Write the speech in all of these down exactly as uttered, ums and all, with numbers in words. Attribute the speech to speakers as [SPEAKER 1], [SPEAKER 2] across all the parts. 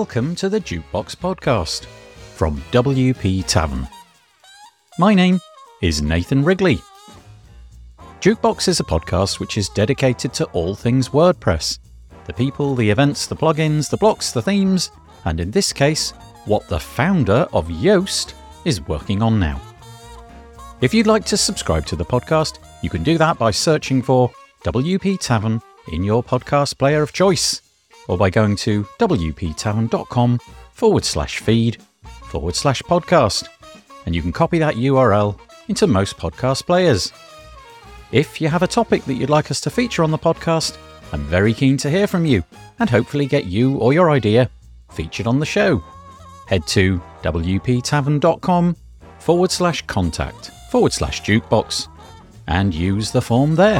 [SPEAKER 1] Welcome to the Jukebox Podcast from W P Tavern. My name is Nathan Wrigley. Jukebox is a podcast which is dedicated to all things WordPress. The people, the events, the plugins, the blocks, the themes, and in this case, what the founder of Yoast is working on now. If you'd like to subscribe to the podcast, you can do that by searching for W P Tavern in your podcast player of choice, or by going to wptavern.com forward slash feed forward slash podcast, and you can copy that U R L into most podcast players. If you have a topic that you'd like us to feature on the podcast, I'm very keen to hear from you and hopefully get you or your idea featured on the show. Head to wptavern.com forward slash contact forward slash jukebox and use the form there.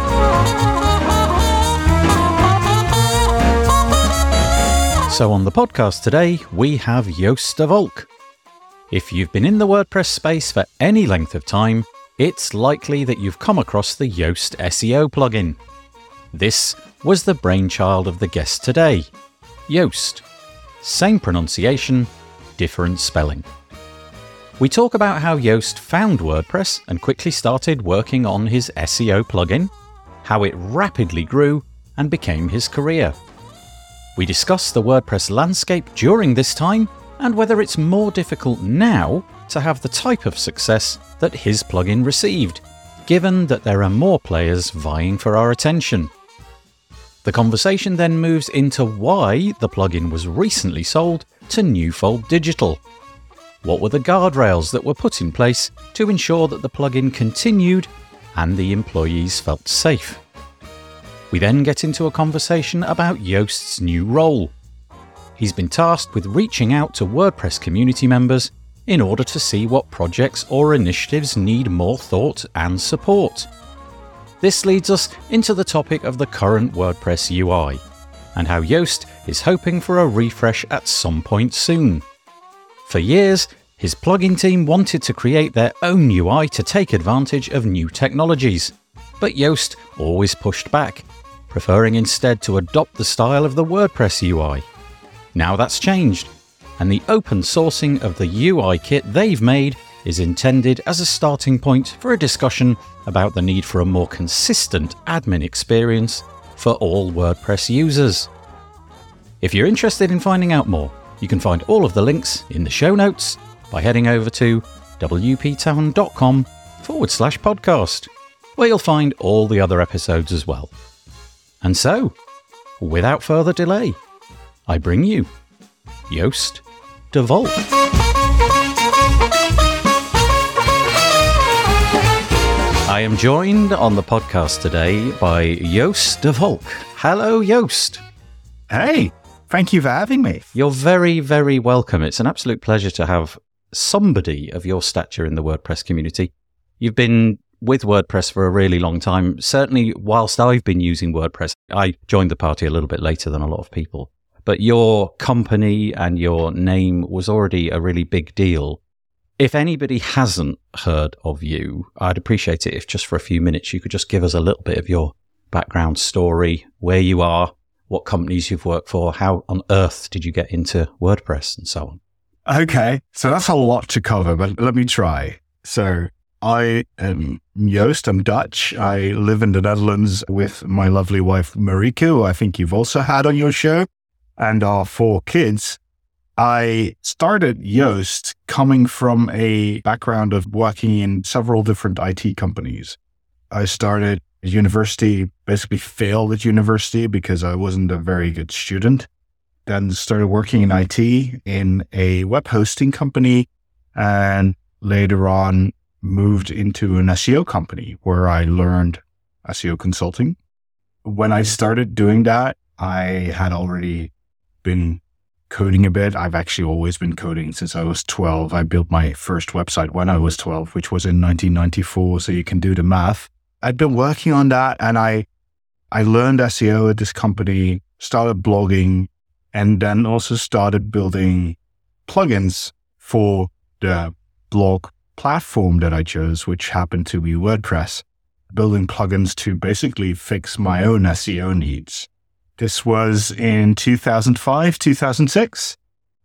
[SPEAKER 1] So on the podcast today, we have Joost de Valk. If you've been in the WordPress space for any length of time, it's likely that you've come across the Yoast S E O plugin. This was the brainchild of the guest today, Joost. Same pronunciation, different spelling. We talk about how Joost found WordPress and quickly started working on his S E O plugin, how it rapidly grew and became his career. We discuss the WordPress landscape during this time and whether it's more difficult now to have the type of success that his plugin received, given that there are more players vying for our attention. The conversation then moves into why the plugin was recently sold to Newfold Digital. What were the guardrails that were put in place to ensure that the plugin continued and the employees felt safe? We then get into a conversation about Joost's new role. He's been tasked with reaching out to WordPress community members in order to see what projects or initiatives need more thought and support. This leads us into the topic of the current WordPress U I, and how Joost is hoping for a refresh at some point soon. For years, his plugin team wanted to create their own U I to take advantage of new technologies, but Joost always pushed back, preferring instead to adopt the style of the WordPress U I. Now that's changed, and the open sourcing of the U I kit they've made is intended as a starting point for a discussion about the need for a more consistent admin experience for all WordPress users. If you're interested in finding out more, you can find all of the links in the show notes by heading over to wptavern.com forward slash podcast, where you'll find all the other episodes as well. And so, without further delay, I bring you Joost de Valk. I am joined on the podcast today by Joost de Valk. Hello, Joost.
[SPEAKER 2] Hey, thank you for having me.
[SPEAKER 1] You're very, very welcome. It's an absolute pleasure to have somebody of your stature in the WordPress community. You've been with WordPress for a really long time. Certainly, whilst I've been using WordPress, I joined the party a little bit later than a lot of people. But your company and your name was already a really big deal. If anybody hasn't heard of you, I'd appreciate it if just for a few minutes you could just give us a little bit of your background story, where you are, what companies you've worked for, how on earth did you get into WordPress, and so on.
[SPEAKER 2] Okay, so that's a lot to cover, but let me try. So I am Joost, I'm Dutch. I live in the Netherlands with my lovely wife, Marieke, who I think you've also had on your show, and our four kids. I started Joost coming from a background of working in several different I T companies. I started at university, basically failed at university because I wasn't a very good student. Then started working in I T in a web hosting company, and later on moved into an S E O company where I learned S E O consulting. When I started doing that, I had already been coding a bit. I've actually always been coding since I was twelve. I built my first website when I was twelve, which was in nineteen ninety-four, so you can do the math. I'd been working on that, and I I learned S E O at this company, started blogging, and then also started building plugins for the blog platform that I chose, which happened to be WordPress, building plugins to basically fix my own S E O needs. This was in two thousand five, two thousand six.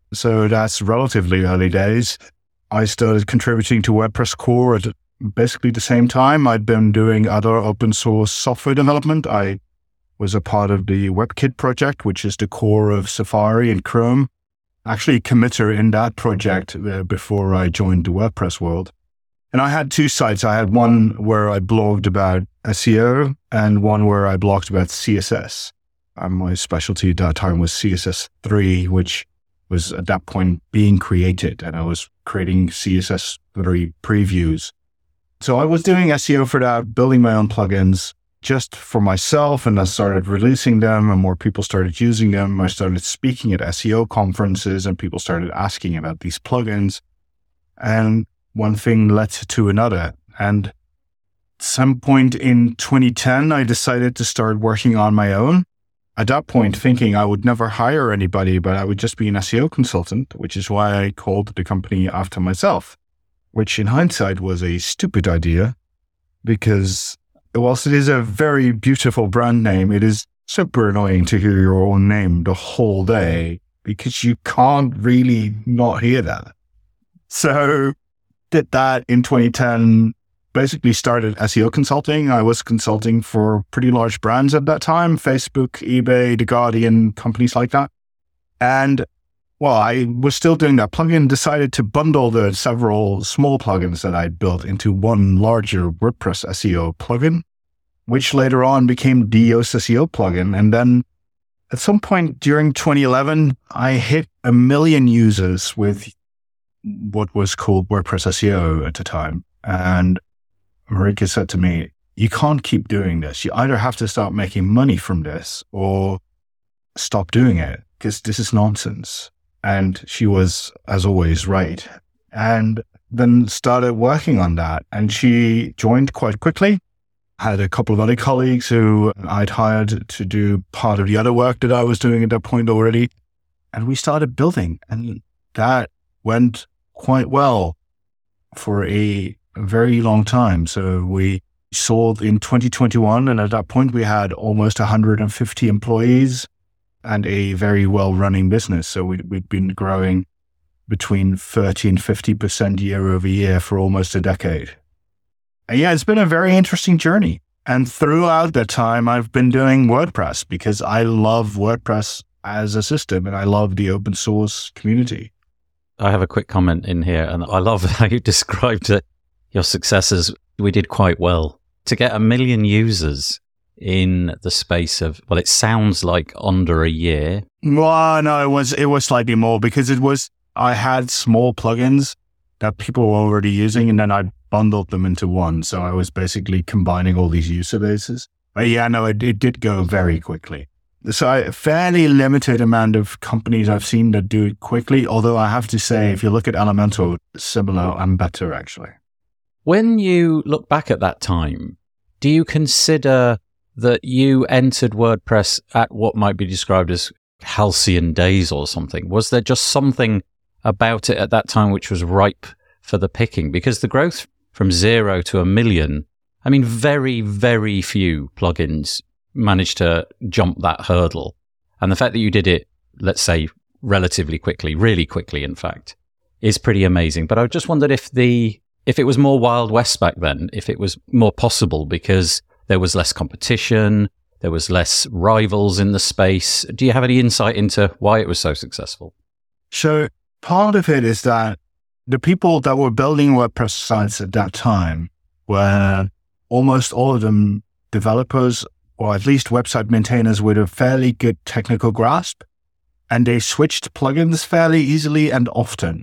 [SPEAKER 2] So that's relatively early days. I started contributing to WordPress core at basically the same time. I'd been doing other open source software development. I was a part of the WebKit project, which is the core of Safari and Chrome. Actually a committer in that project uh, before I joined the WordPress world. And I had two sites. I had one where I blogged about S E O and one where I blogged about C S S. And my specialty at that time was C S S three, which was at that point being created. And I was creating C S S three previews. So I was doing S E O for that, building my own plugins just for myself. And I started releasing them and more people started using them. I started speaking at S E O conferences and people started asking about these plugins. And one thing led to another. And at some point in twenty ten, I decided to start working on my own. At that point, thinking I would never hire anybody, but I would just be an S E O consultant, which is why I called the company after myself, which in hindsight was a stupid idea because whilst it is a very beautiful brand name, it is super annoying to hear your own name the whole day because you can't really not hear that. So did that in twenty ten, basically started S E O consulting. I was consulting for pretty large brands at that time, Facebook, eBay, The Guardian, companies like that. And well, I was still doing that plugin, decided to bundle the several small plugins that I'd built into one larger WordPress S E O plugin, which later on became the Yoast S E O plugin. And then at some point during twenty eleven, I hit a million users with what was called WordPress S E O at the time. And Marika said to me, you can't keep doing this. You either have to start making money from this or stop doing it because this is nonsense. And she was, as always, right. And then started working on that. And she joined quite quickly. Had a couple of other colleagues who I'd hired to do part of the other work that I was doing at that point already. And we started building. And that went quite well for a very long time. So we sold in twenty twenty-one. And at that point, we had almost one hundred fifty employees and a very well-running business. So we'd, we'd been growing between thirty and fifty percent year over year for almost a decade. And yeah, it's been a very interesting journey. And throughout that time, I've been doing WordPress because I love WordPress as a system and I love the open source community.
[SPEAKER 1] I have a quick comment in here, and I love how you described it. Your successes, we did quite well. To get a million users in the space of, well, it sounds like under a year.
[SPEAKER 2] Well, no, it was it was slightly more because it was, I had small plugins that people were already using, and then I bundled them into one. So I was basically combining all these user bases. But yeah, no, it, it did go very quickly. So a fairly limited amount of companies I've seen that do it quickly, although I have to say, if you look at Elementor, similar and better, actually.
[SPEAKER 1] When you look back at that time, do you consider that you entered WordPress at what might be described as halcyon days or something? Was there just something about it at that time which was ripe for the picking? Because the growth from zero to a million, I mean, very, very few plugins managed to jump that hurdle. And the fact that you did it, let's say, relatively quickly, really quickly, in fact, is pretty amazing. But I just wondered if the if it was more Wild West back then, if it was more possible because there was less competition, there was less rivals in the space. Do you have any insight into why it was so successful?
[SPEAKER 2] So part of it is that the people that were building WordPress sites at that time were almost all of them developers, or at least website maintainers with a fairly good technical grasp, and they switched plugins fairly easily and often.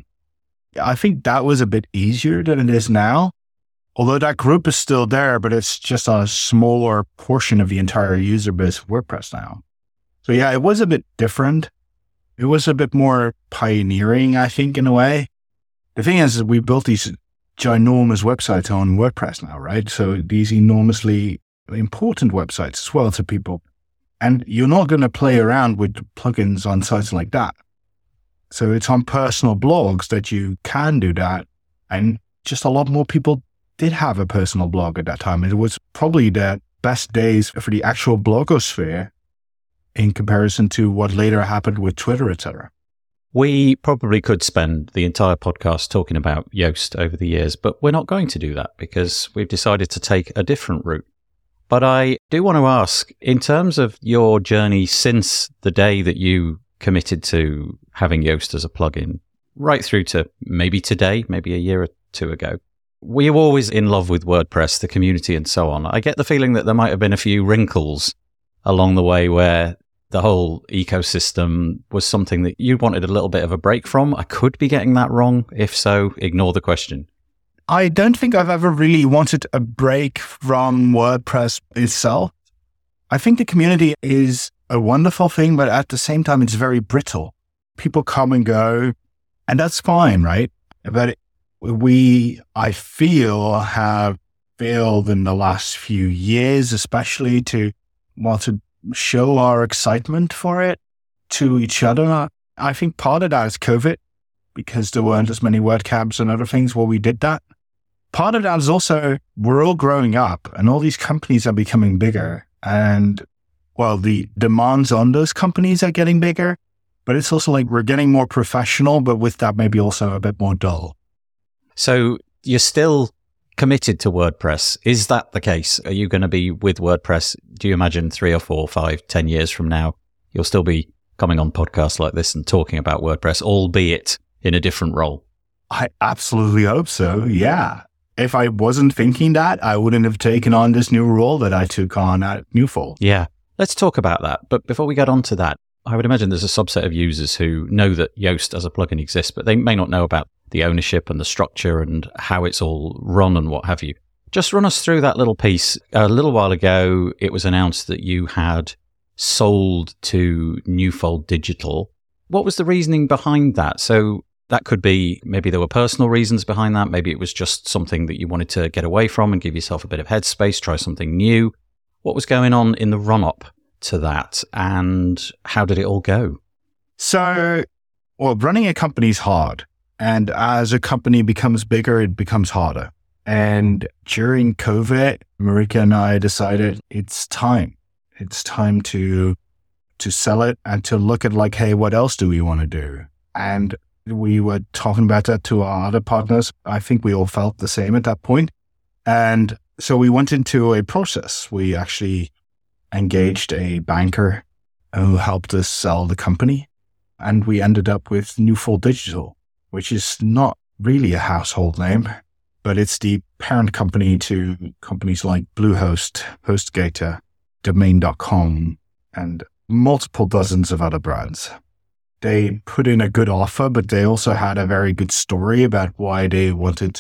[SPEAKER 2] I think that was a bit easier than it is now, although that group is still there, but it's just a smaller portion of the entire user base of WordPress now. So yeah, it was a bit different. It was a bit more pioneering, I think, in a way. The thing is, we built these ginormous websites on WordPress now, right? So these enormously important websites as well to people. And you're not going to play around with plugins on sites like that. So it's on personal blogs that you can do that. And just a lot more people did have a personal blog at that time. It was probably the best days for the actual blogosphere in comparison to what later happened with Twitter, et cetera.
[SPEAKER 1] We probably could spend the entire podcast talking about Yoast over the years, but we're not going to do that because we've decided to take a different route. But I do want to ask, in terms of your journey since the day that you committed to having Yoast as a plugin, right through to maybe today, maybe a year or two ago, were you always in love with WordPress, the community and so on? I get the feeling that there might have been a few wrinkles along the way where the whole ecosystem was something that you wanted a little bit of a break from. I could be getting that wrong. If so, ignore the question.
[SPEAKER 2] I don't think I've ever really wanted a break from WordPress itself. I think the community is a wonderful thing, but at the same time, it's very brittle. People come and go, and that's fine, right? But we, I feel, have failed in the last few years, especially to want to show our excitement for it to each other. I think part of that is COVID, because there weren't as many WordCamps and other things where we did that. Part of that is also we're all growing up and all these companies are becoming bigger. And, well, the demands on those companies are getting bigger, but it's also like we're getting more professional, but with that, maybe also a bit more dull.
[SPEAKER 1] So you're still committed to WordPress. Is that the case? Are you going to be with WordPress? Do you imagine three or four, five, ten years from now, you'll still be coming on podcasts like this and talking about WordPress, albeit in a different role?
[SPEAKER 2] I absolutely hope so. Yeah. If I wasn't thinking that, I wouldn't have taken on this new role that I took on at Newfold.
[SPEAKER 1] Yeah. Let's talk about that. But before we get on to that, I would imagine there's a subset of users who know that Yoast as a plugin exists, but they may not know about the ownership and the structure and how it's all run and what have you. Just run us through that little piece. A little while ago, it was announced that you had sold to Newfold Digital. What was the reasoning behind that? So that could be, maybe there were personal reasons behind that. Maybe it was just something that you wanted to get away from and give yourself a bit of headspace, try something new. What was going on in the run-up to that and how did it all go?
[SPEAKER 2] So, well, running a company is hard. And as a company becomes bigger, it becomes harder. And during COVID, Marika and I decided it's time. It's time to to sell it and to look at like, hey, what else do we want to do? And we were talking about that to our other partners. I think we all felt the same at that point. And so we went into a process. We actually engaged a banker who helped us sell the company. And we ended up with Newfold Digital, which is not really a household name, but it's the parent company to companies like Bluehost, HostGator, Domain dot com, and multiple dozens of other brands. They put in a good offer, but they also had a very good story about why they wanted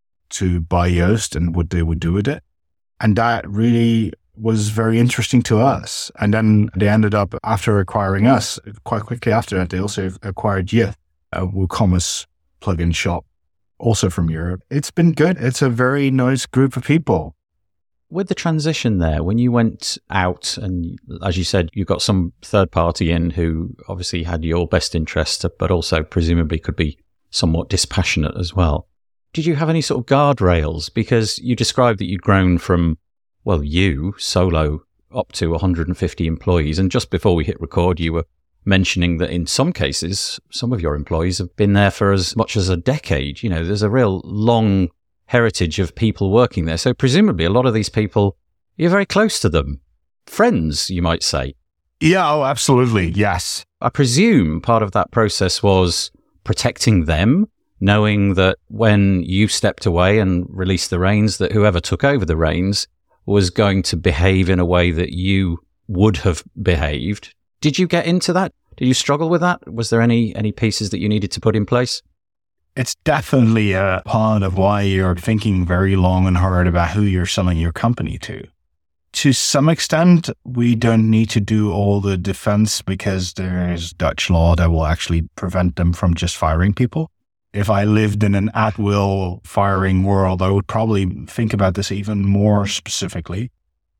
[SPEAKER 2] to buy Yoast and what they would do with it. And that really was very interesting to us. And then they ended up, after acquiring us, quite quickly after that, they also acquired Yith, a WooCommerce plugin shop, also from Europe. It's been good. It's a very nice group of people.
[SPEAKER 1] With the transition there, when you went out and, as you said, you got some third party in who obviously had your best interest, but also presumably could be somewhat dispassionate as well. Did you have any sort of guardrails? Because you described that you'd grown from, well, you, solo, up to one hundred fifty employees. And just before we hit record, you were mentioning that in some cases, some of your employees have been there for as much as a decade. You know, there's a real long heritage of people working there. So presumably a lot of these people, you're very close to them. Friends, you might say.
[SPEAKER 2] Yeah, oh, absolutely. Yes.
[SPEAKER 1] I presume part of that process was protecting them, knowing that when you stepped away and released the reins, that whoever took over the reins was going to behave in a way that you would have behaved. Did you get into that? Did you struggle with that? Was there any any pieces that you needed to put in place?
[SPEAKER 2] It's definitely a part of why you're thinking very long and hard about who you're selling your company to. To some extent, we don't need to do all the defense because there's Dutch law that will actually prevent them from just firing people. If I lived in an at-will firing world, I would probably think about this even more specifically.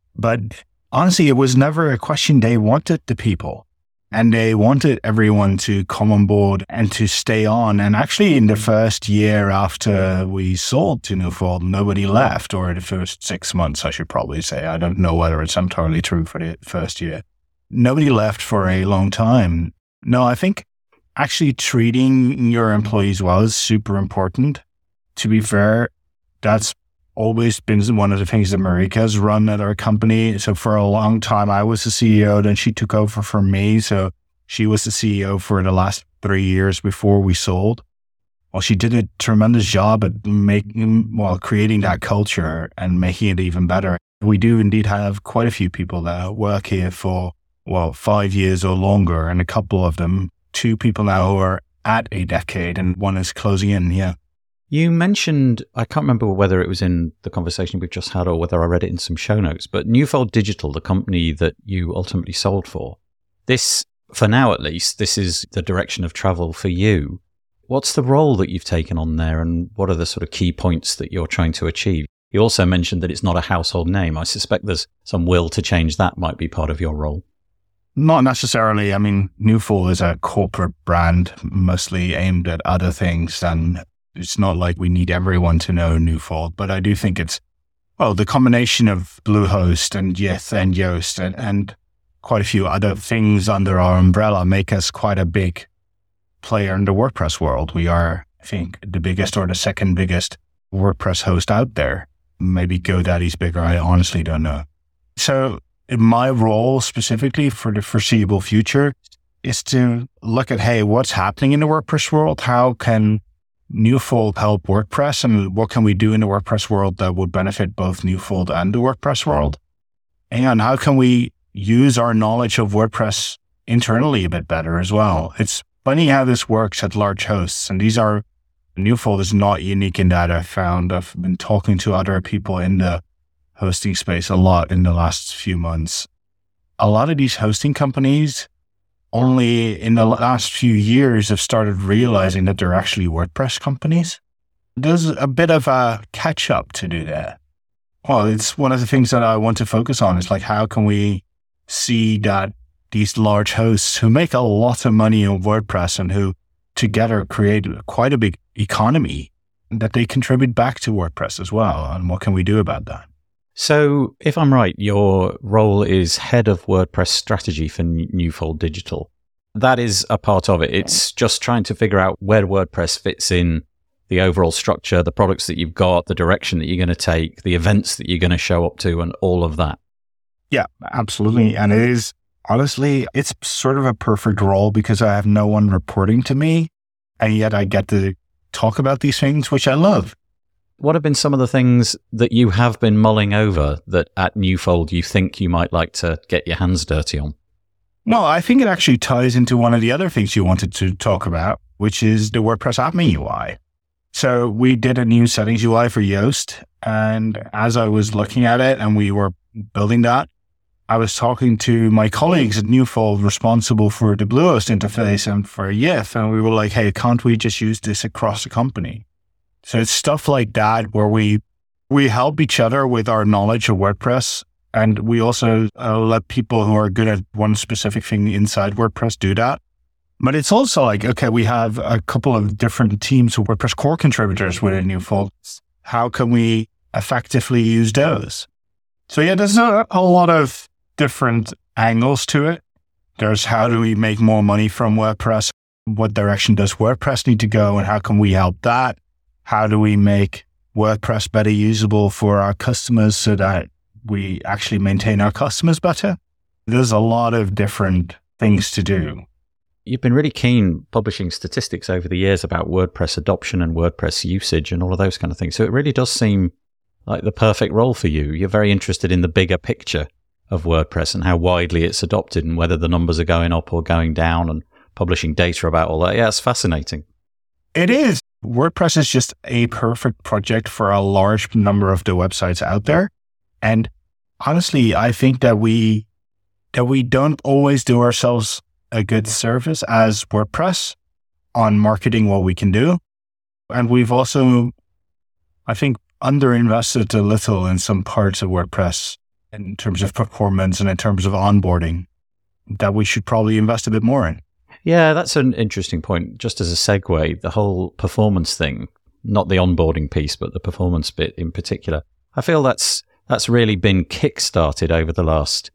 [SPEAKER 2] But honestly, it was never a question. They wanted the people. And they wanted everyone to come on board and to stay on. And actually, in the first year after we sold to Newfold, nobody left, or the first six months, I should probably say. I don't know whether it's entirely true for the first year. Nobody left for a long time. No, I think actually treating your employees well is super important. To be fair, that's always been one of the things that Marika has run at our company. So for a long time, I was the C E O, then she took over from me. So she was the C E O for the last three years before we sold. Well, she did a tremendous job at making, well, creating that culture and making it even better. We do indeed have quite a few people that work here for, well, five years or longer, and a couple of them, two people now who are at a decade, and one is closing in, yeah.
[SPEAKER 1] You mentioned, I can't remember whether it was in the conversation we've just had or whether I read it in some show notes, but Newfold Digital, the company that you ultimately sold for, this, for now at least, this is the direction of travel for you. What's the role that you've taken on there, and what are the sort of key points that you're trying to achieve? You also mentioned that it's not a household name. I suspect there's some will to change that might be part of your role.
[SPEAKER 2] Not necessarily. I mean, Newfold is a corporate brand, mostly aimed at other things than... It's not like we need everyone to know Newfold, but I do think it's, well, the combination of Bluehost and Yeth and Yoast and, and quite a few other things under our umbrella make us quite a big player in the WordPress world. We are, I think, the biggest or the second biggest WordPress host out there. Maybe GoDaddy's bigger. I honestly don't know. So my role specifically for the foreseeable future is to look at, hey, what's happening in the WordPress world? How can Newfold help WordPress, and what can we do in the WordPress world that would benefit both Newfold and the WordPress world? And how can we use our knowledge of WordPress internally a bit better as well? It's funny how this works at large hosts, and these are, Newfold is not unique in that. I've found I've been talking to other people in the hosting space a lot in the last few months. A lot of these hosting companies only in the last few years have started realizing that they're actually WordPress companies. There's a bit of a catch up to do there. Well, it's one of the things that I want to focus on. Is like, how can we see that these large hosts who make a lot of money on WordPress and who together create quite a big economy, that they contribute back to WordPress as well? And what can we do about that?
[SPEAKER 1] So if I'm right, your role is head of WordPress strategy for Newfold Digital. That is a part of it. It's just trying to figure out where WordPress fits in the overall structure, the products that you've got, the direction that you're going to take, the events that you're going to show up to, and all of that.
[SPEAKER 2] Yeah, absolutely. And it is, honestly, it's sort of a perfect role because I have no one reporting to me, and yet I get to talk about these things, which I love.
[SPEAKER 1] What have been some of the things that you have been mulling over that at Newfold you think you might like to get your hands dirty on?
[SPEAKER 2] Well, I think it actually ties into one of the other things you wanted to talk about, which is the WordPress admin U I. So we did a new settings U I for Yoast, and as I was looking at it and we were building that, I was talking to my colleagues at Newfold responsible for the Bluehost interface and for Yeth, and we were like, hey, can't we just use this across the company? So it's stuff like that where we we help each other with our knowledge of WordPress, and we also uh, let people who are good at one specific thing inside WordPress do that. But it's also like, okay, we have a couple of different teams of WordPress core contributors within Newfold. How can we effectively use those? So yeah, there's a, a lot of different angles to it. There's how do we make more money from WordPress? What direction does WordPress need to go, and how can we help that? How do we make WordPress better usable for our customers so that we actually maintain our customers better? There's a lot of different things to do.
[SPEAKER 1] You've been really keen publishing statistics over the years about WordPress adoption and WordPress usage and all of those kind of things. So it really does seem like the perfect role for you. You're very interested in the bigger picture of WordPress and how widely it's adopted and whether the numbers are going up or going down, and publishing data about all that. Yeah, it's fascinating.
[SPEAKER 2] It is. WordPress is just a perfect project for a large number of the websites out there. And honestly, I think that we that we don't always do ourselves a good service as WordPress on marketing what we can do. And we've also, I think, underinvested a little in some parts of WordPress in terms of performance and in terms of onboarding that we should probably invest a bit more in.
[SPEAKER 1] Yeah, that's an interesting point. Just as a segue, the whole performance thing, not the onboarding piece, but the performance bit in particular, I feel that's that's really been kick-started over the last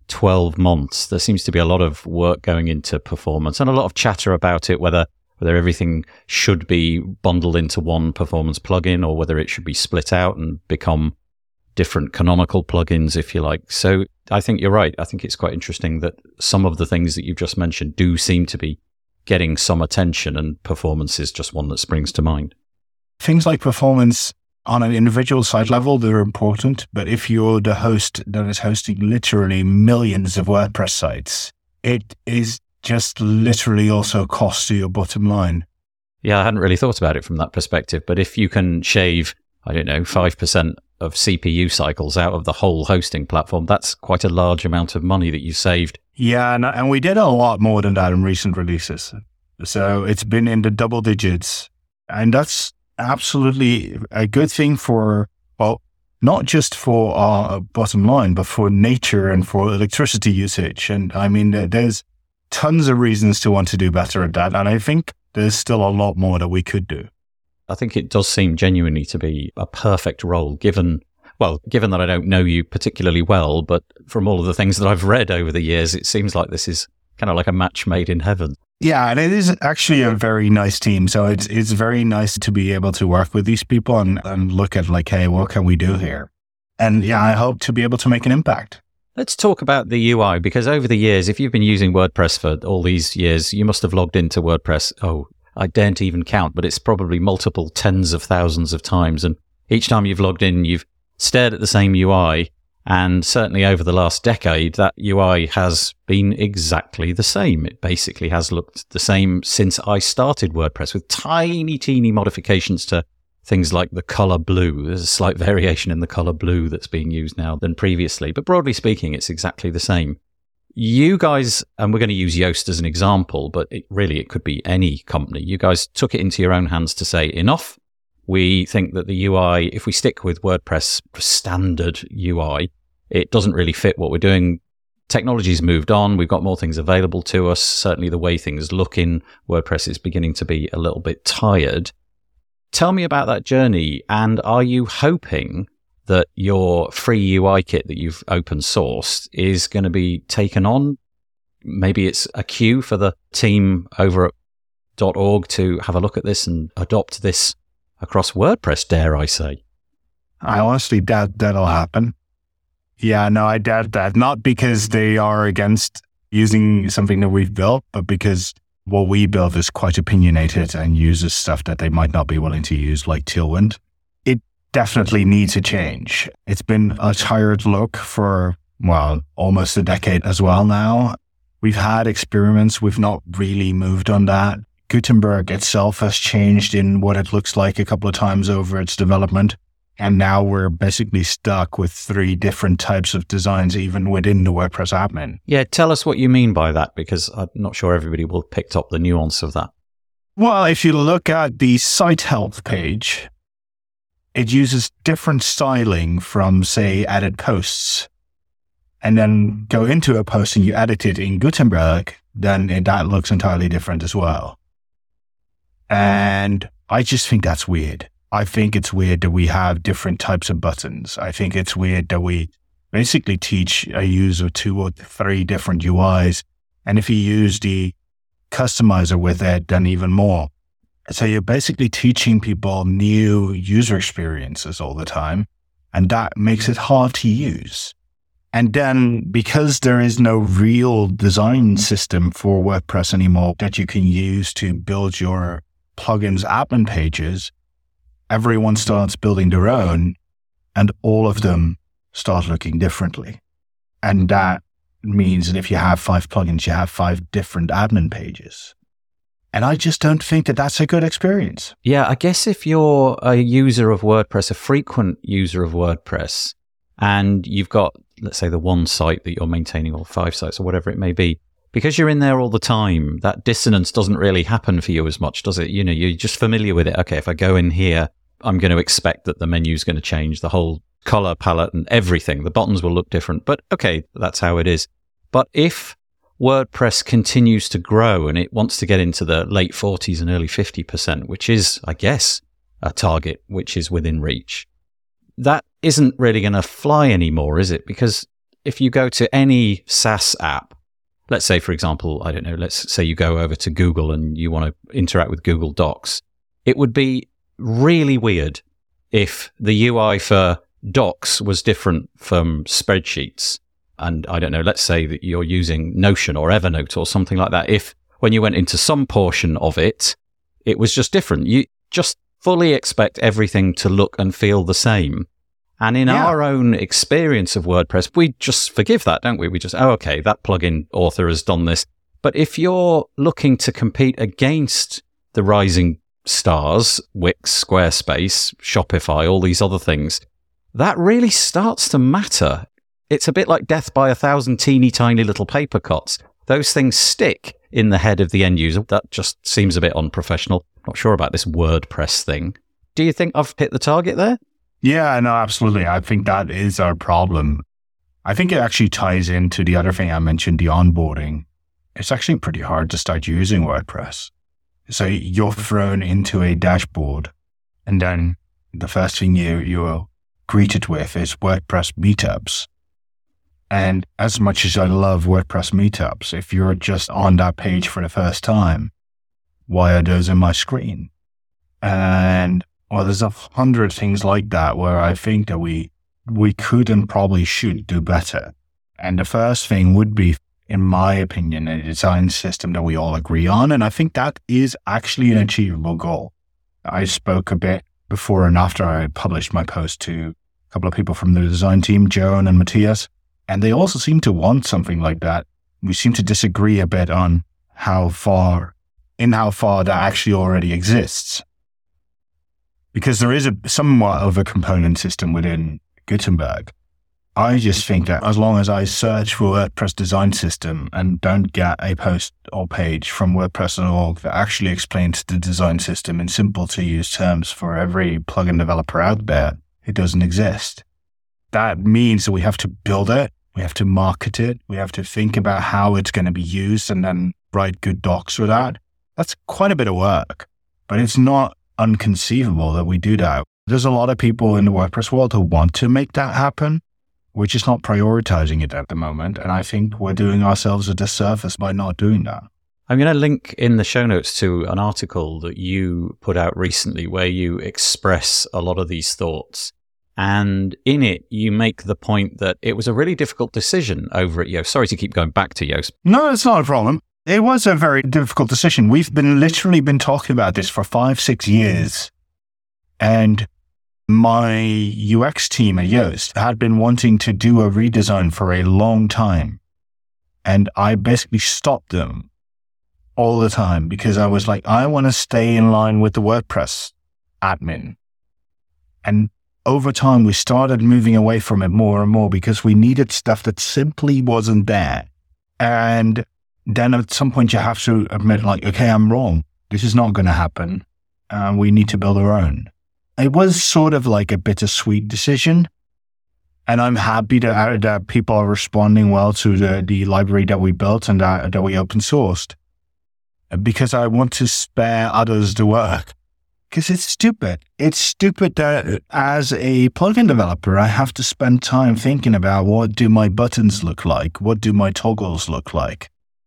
[SPEAKER 1] twelve months, there seems to be a lot of work going into performance and a lot of chatter about it, whether whether everything should be bundled into one performance plugin or whether it should be split out and become different canonical plugins, if you like. So I think you're right. I think it's quite interesting that some of the things that you've just mentioned do seem to be getting some attention, and performance is just one that springs to mind.
[SPEAKER 2] Things like performance on an individual site level, they're important. But if you're the host that is hosting literally millions of WordPress sites, it is just literally also cost to your bottom line.
[SPEAKER 1] Yeah, I hadn't really thought about it from that perspective. But if you can shave, I don't know, five percent of C P U cycles out of the whole hosting platform, that's quite a large amount of money that you saved.
[SPEAKER 2] Yeah, and, and we did a lot more than that in recent releases. So it's been in the double digits. And that's absolutely a good thing for, well, not just for our bottom line, but for nature and for electricity usage. And I mean, there's tons of reasons to want to do better at that. And I think there's still a lot more that we could do.
[SPEAKER 1] I think it does seem genuinely to be a perfect role, given, well, given that I don't know you particularly well, but from all of the things that I've read over the years, it seems like this is kind of like a match made in heaven.
[SPEAKER 2] Yeah, and it is actually a very nice team. So it's it's very nice to be able to work with these people and, and look at like, hey, what can we do here? And yeah, I hope to be able to make an impact.
[SPEAKER 1] Let's talk about the U I, because over the years, if you've been using WordPress for all these years, you must have logged into WordPress, oh, I daren't even count, but it's probably multiple tens of thousands of times. And each time you've logged in, you've stared at the same U I. And certainly over the last decade, that U I has been exactly the same. It basically has looked the same since I started WordPress, with tiny, teeny modifications to things like the color blue. There's a slight variation in the color blue that's being used now than previously. But broadly speaking, it's exactly the same. You guys, and we're going to use Yoast as an example, but it really, it could be any company. You guys took it into your own hands to say, enough. We think that the U I, if we stick with WordPress standard U I, it doesn't really fit what we're doing. Technology's moved on. We've got more things available to us. Certainly the way things look in WordPress is beginning to be a little bit tired. Tell me about that journey. And are you hoping that your free U I kit that you've open sourced is going to be taken on? Maybe it's a cue for the team over at .org to have a look at this and adopt this across WordPress, dare I say.
[SPEAKER 2] I honestly doubt that'll happen. Yeah, no, I doubt that. Not because they are against using something that we've built, but because what we build is quite opinionated and uses stuff that they might not be willing to use, like Tailwind. It definitely needs a change. It's been a tired look for, well, almost a decade as well now. We've had experiments. We've not really moved on that. Gutenberg itself has changed in what it looks like a couple of times over its development. And now we're basically stuck with three different types of designs, even within the WordPress admin.
[SPEAKER 1] Yeah, tell us what you mean by that, because I'm not sure everybody will have picked up the nuance of that.
[SPEAKER 2] Well, if you look at the site help page, it uses different styling from, say, added posts. And then go into a post and you edit it in Gutenberg, then it, that looks entirely different as well. And I just think that's weird. I think it's weird that we have different types of buttons. I think it's weird that we basically teach a user two or three different U Is. And if you use the customizer with it, then even more. So you're basically teaching people new user experiences all the time. And that makes it hard to use. And then because there is no real design system for WordPress anymore that you can use to build your plugins admin pages, everyone starts building their own, and all of them start looking differently. And that means that if you have five plugins, you have five different admin pages. And I just don't think that that's a good experience.
[SPEAKER 1] Yeah, I guess if you're a user of WordPress, a frequent user of WordPress, and you've got, let's say, the one site that you're maintaining, or five sites, or whatever it may be, because you're in there all the time, that dissonance doesn't really happen for you as much, does it? You know, you're just familiar with it. Okay, if I go in here, I'm going to expect that the menu is going to change, the whole color palette and everything. The buttons will look different, but okay, that's how it is. But if WordPress continues to grow and it wants to get into the late forties and early fifty percent, which is, I guess, a target which is within reach, that isn't really going to fly anymore, is it? Because if you go to any SaaS app, let's say, for example, I don't know, let's say you go over to Google and you want to interact with Google Docs, it would be really weird if the U I for Docs was different from spreadsheets. And I don't know, let's say that you're using Notion or Evernote or something like that. If when you went into some portion of it, it was just different. You just fully expect everything to look and feel the same. And in yeah. our own experience of WordPress, we just forgive that, don't we? We just, oh, okay, that plugin author has done this. But if you're looking to compete against the rising stars, Wix, Squarespace, Shopify, all these other things, that really starts to matter. It's a bit like death by a thousand teeny tiny little paper cuts. Those things stick in the head of the end user. That just seems a bit unprofessional. Not sure about this WordPress thing. Do you think I've hit the target there?
[SPEAKER 2] Yeah, no, absolutely. I think that is our problem. I think it actually ties into the other thing I mentioned, the onboarding. It's actually pretty hard to start using WordPress. So you're thrown into a dashboard, and then the first thing you, you're greeted with is WordPress meetups. And as much as I love WordPress meetups, if you're just on that page for the first time, why are those in my screen? And well, there's a hundred things like that where I think that we we could and probably should do better. And the first thing would be, in my opinion, a design system that we all agree on. And I think that is actually an achievable goal. I spoke a bit before and after I published my post to a couple of people from the design team, Joan and Matthias, and they also seem to want something like that. We seem to disagree a bit on how far, in how far that actually already exists. Because there is a somewhat of a component system within Gutenberg. I just think that as long as I search for WordPress design system and don't get a post or page from WordPress dot org that actually explains the design system in simple to use terms for every plugin developer out there, it doesn't exist. That means that we have to build it, we have to market it, we have to think about how it's going to be used and then write good docs for that. That's quite a bit of work, but it's not unconceivable that we do that. There's a lot of people in the WordPress world who want to make that happen. We're just not prioritizing it at the moment. And I think we're doing ourselves a disservice by not doing that.
[SPEAKER 1] I'm going to link in the show notes to an article that you put out recently where you express a lot of these thoughts. And in it, you make the point that it was a really difficult decision over at Yoast. Sorry to keep going back to Yoast.
[SPEAKER 2] No, it's not a problem. It was a very difficult decision. We've been literally been talking about this for five, six years. And my U X team at Yoast had been wanting to do a redesign for a long time. And I basically stopped them all the time because I was like, I want to stay in line with the WordPress admin. And over time, we started moving away from it more and more because we needed stuff that simply wasn't there. And then at some point you have to admit, like, okay, I'm wrong. This is not going to happen. And uh, we need to build our own. It was sort of like a bittersweet decision. And I'm happy that, that people are responding well to the, the library that we built and that, that we open sourced. Because I want to spare others the work. Because it's stupid. It's stupid that as a plugin developer, I have to spend time thinking about what do my buttons look like? What do my toggles look like?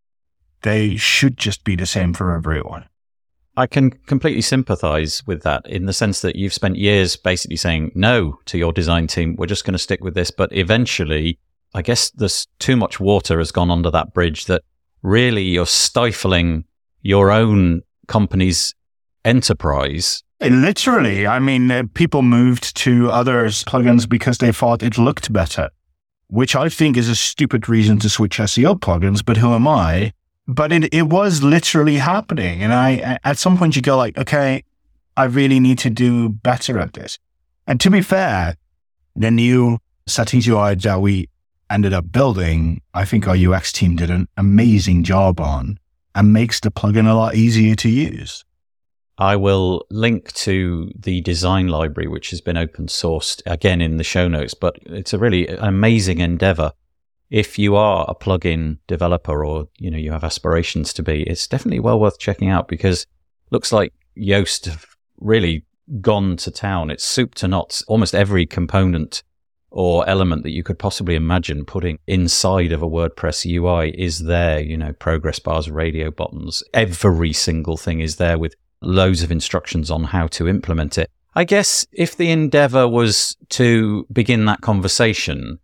[SPEAKER 2] They should just be the same for everyone.
[SPEAKER 1] I can completely sympathize with that in the sense that you've spent years basically saying no to your design team. We're just going to stick with this. But eventually, I guess there's too much water has gone under that bridge that really you're stifling your own company's enterprise.
[SPEAKER 2] Literally. I mean, uh, people moved to others' plugins because they thought it looked better, which I think is a stupid reason to switch S E O plugins, but who am I? But it, it was literally happening. And I, at some point you go like, okay, I really need to do better at this. And to be fair, the new Satis U I that we ended up building, I think our U X team did an amazing job on and makes the plugin a lot easier to use.
[SPEAKER 1] I will link to the design library, which has been open sourced again in the show notes, but it's a really amazing endeavor. If you are a plugin developer or, you know, you have aspirations to be, it's definitely well worth checking out because it looks like Yoast have really gone to town. It's soup to nuts. Almost every component or element that you could possibly imagine putting inside of a WordPress U I is there. You know, progress bars, radio buttons, every single thing is there with loads of instructions on how to implement it. I guess if the endeavor was to begin that conversation,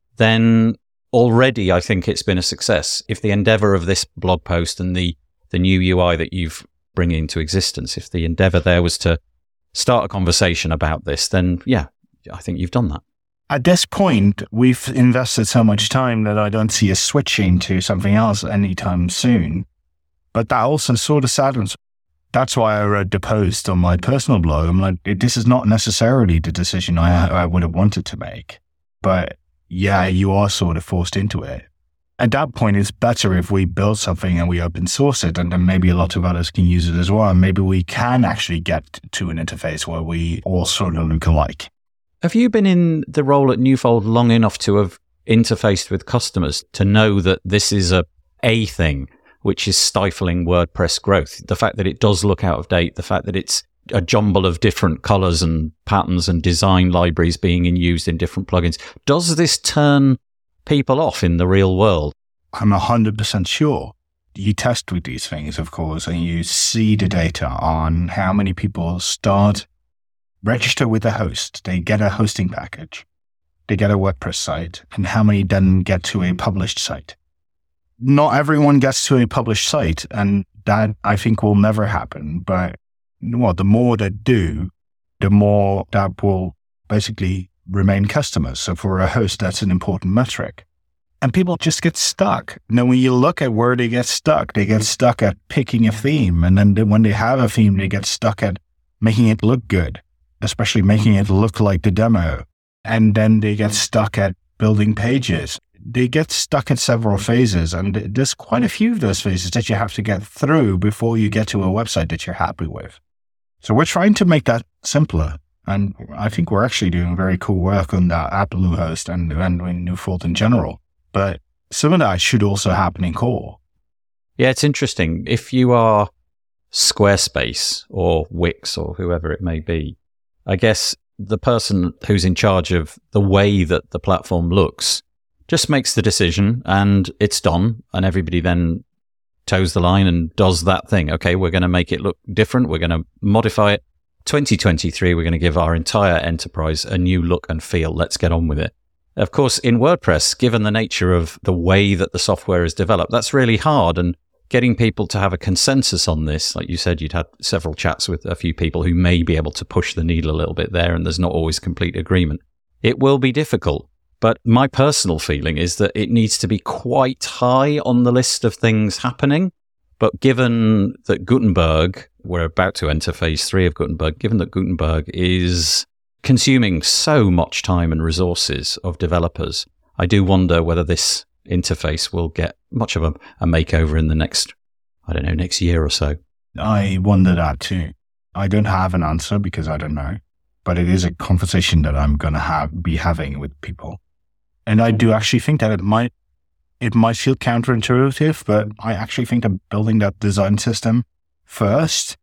[SPEAKER 1] then already I think it's been a success. If the endeavor of this blog post and the, the new U I that you've bring into existence, if the endeavor there was to start a conversation about this, then yeah, I think you've done that.
[SPEAKER 2] At this point, we've invested so much time that I don't see us switching to something else anytime soon. But that also sort of saddens. That's why I wrote the post on my personal blog. I'm like, this is not necessarily the decision I, I would have wanted to make. But yeah, you are sort of forced into it. At that point, it's better if we build something and we open source it, and then maybe a lot of others can use it as well. And maybe we can actually get to an interface where we all sort of look alike.
[SPEAKER 1] Have you been in the role at Newfold long enough to have interfaced with customers to know that this is a, a thing which is stifling WordPress growth? The fact that it does look out of date, the fact that it's a jumble of different colors and patterns and design libraries being in, used in different plugins. Does this turn people off in the real world?
[SPEAKER 2] I'm one hundred percent sure. You test with these things, of course, and you see the data on how many people start, register with a host, they get a hosting package, they get a WordPress site, and how many then get to a published site. Not everyone gets to a published site, and that I think will never happen. But well, the more that do, the more that will basically remain customers. So for a host, that's an important metric. And people just get stuck. Now, when you look at where they get stuck, they get stuck at picking a theme. And then when they have a theme, they get stuck at making it look good, especially making it look like the demo. And then they get stuck at building pages. They get stuck at several phases. And there's quite a few of those phases that you have to get through before you get to a website that you're happy with. So we're trying to make that simpler. And I think we're actually doing very cool work on that at Bluehost and, and in Newfold in general. But some of that should also happen in core.
[SPEAKER 1] Yeah, it's interesting. If you are Squarespace or Wix or whoever it may be, I guess the person who's in charge of the way that the platform looks just makes the decision and it's done. And everybody then toes the line and does that thing. Okay, we're going to make it look different. We're going to modify it. twenty twenty-three, we're going to give our entire enterprise a new look and feel. Let's get on with it. Of course, in WordPress, given the nature of the way that the software is developed, that's really hard. And getting people to have a consensus on this, like you said, you'd had several chats with a few people who may be able to push the needle a little bit there, and there's not always complete agreement. It will be difficult. But my personal feeling is that it needs to be quite high on the list of things happening. But given that Gutenberg, we're about to enter phase three of Gutenberg, given that Gutenberg is consuming so much time and resources of developers, I do wonder whether this interface will get much of a, a makeover in the next, I don't know, next year or so.
[SPEAKER 2] I wonder that too. I don't have an answer because I don't know, but it is a conversation that I'm going to have be having with people. And I do actually think that it might it might feel counterintuitive, but I actually think that building that design system first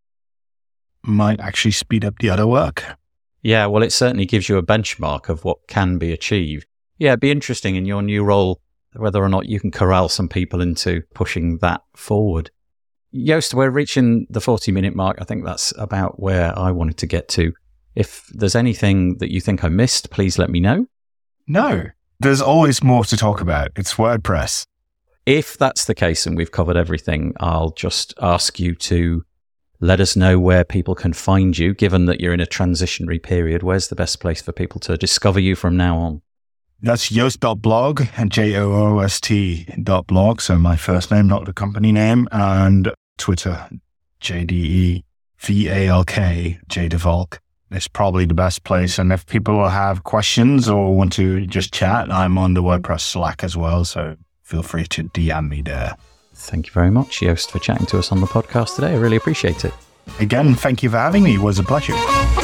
[SPEAKER 2] might actually speed up the other work.
[SPEAKER 1] Yeah, well, it certainly gives you a benchmark of what can be achieved. Yeah, it'd be interesting in your new role whether or not you can corral some people into pushing that forward. Joost, we're reaching the forty-minute mark. I think that's about where I wanted to get to. If there's anything that you think I missed, please let me know.
[SPEAKER 2] No, there's always more to talk about. It's WordPress.
[SPEAKER 1] If that's the case and we've covered everything, I'll just ask you to let us know where people can find you, given that you're in a transitionary period. Where's the best place for people to discover you from now on?
[SPEAKER 2] That's Joost dot blog and J O O S T dot blog. So my first name, not the company name, and Twitter, J D E V A L K, J de Valk. It's probably the best place. And if people have questions or want to just chat, I'm on the WordPress Slack as well. So feel free to D M me there.
[SPEAKER 1] Thank you very much, Joost, for chatting to us on the podcast today. I really appreciate it.
[SPEAKER 2] Again, thank you for having me. It was a pleasure.